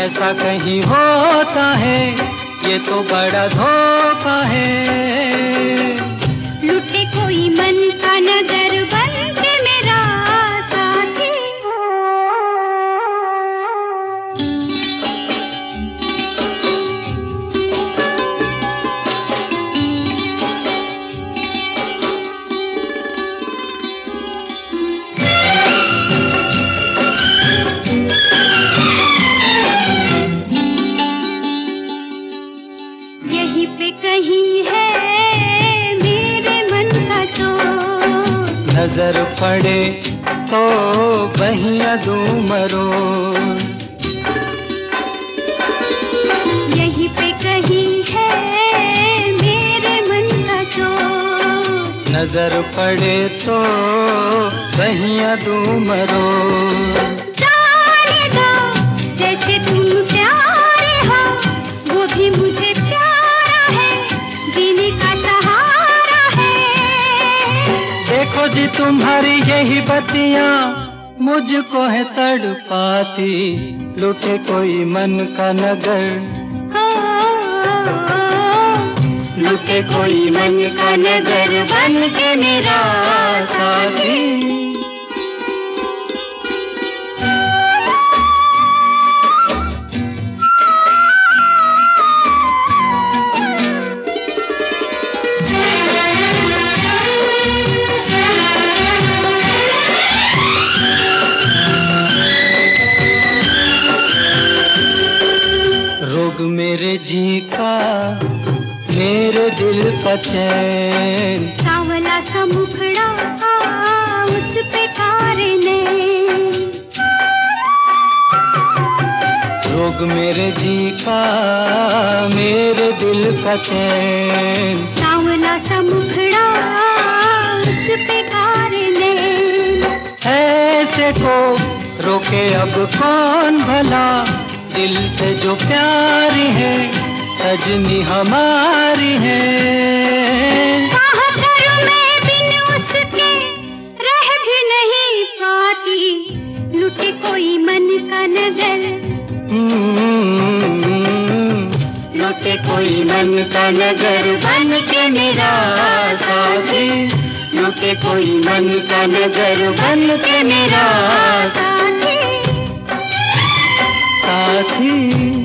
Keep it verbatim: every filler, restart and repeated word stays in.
ऐसा कहीं होता है, ये तो बड़ा धोखा है। लुटे कोई मन का नगर बन के मेरा साथी। यहीं पे कहीं है मेरे मन का चोर, नजर पड़े तो बहिया दूं मरोड़। यहीं पे कहीं है मेरे मन का चोर, नजर पड़े तो बहिया दूं मरोड़। जाने दो जैसे तुम प्यारे हो, वो भी मुझे प्यारा है, जीने का सहारा है। देखो जी तुम्हारी यही बत्तियां मुझको है तड़पाती, लुटे कोई मन का नगर, हो, लुटे कोई मन का नगर बन के मेरा साथी। रोग मेरे जी का, मेरे दिल का चैन, सांवला सा मुखड़ा उस पे कारे ने, रोग मेरे जी का, मेरे दिल का चैन, सांवला सा मुखड़ा उस पे कारे ने। ऐसे को रोके अब कौन भला, दिल से जो प्यारी है सजनी हमारी है। कहाँ करूं मैं बिन उसके रह भी नहीं पाती, लुटे कोई मन का नगर, हम्म, लुटे कोई मन का नगर बन के मेरा साथी, लुटे कोई मन का नगर बन के मेरा साथी। साथी।